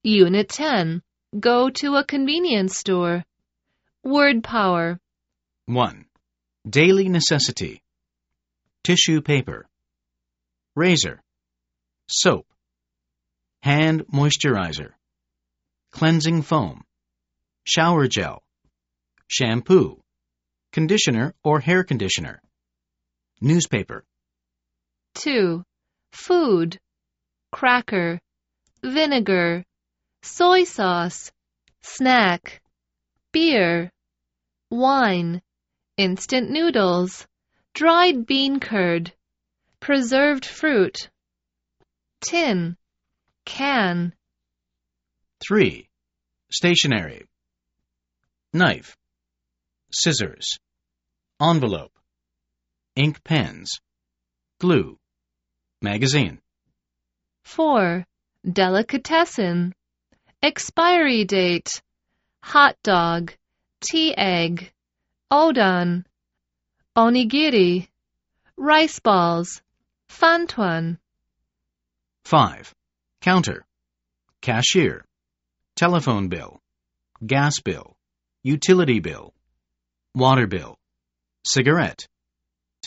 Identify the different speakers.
Speaker 1: Unit 10. Go to a convenience store. Word power.
Speaker 2: 1. Daily necessity. Tissue paper. Razor. Soap. Hand moisturizer. Cleansing foam. Shower gel. Shampoo. Conditioner or hair conditioner. Newspaper.
Speaker 1: 2. Food. Cracker. Vinegar. Soy sauce. Snack. Beer. Wine. Instant noodles. Dried bean curd. Preserved fruit. Tin. Can.
Speaker 2: 3. Stationery. Knife. Scissors. Envelope. Ink pens. Glue. Magazine.
Speaker 1: 4. Delicatessen. Expiry date. Hot dog. Tea egg. Odon. Onigiri. Rice balls. Fantuan.
Speaker 2: 5. Counter. Cashier. Telephone bill. Gas bill. Utility bill. Water bill. Cigarette.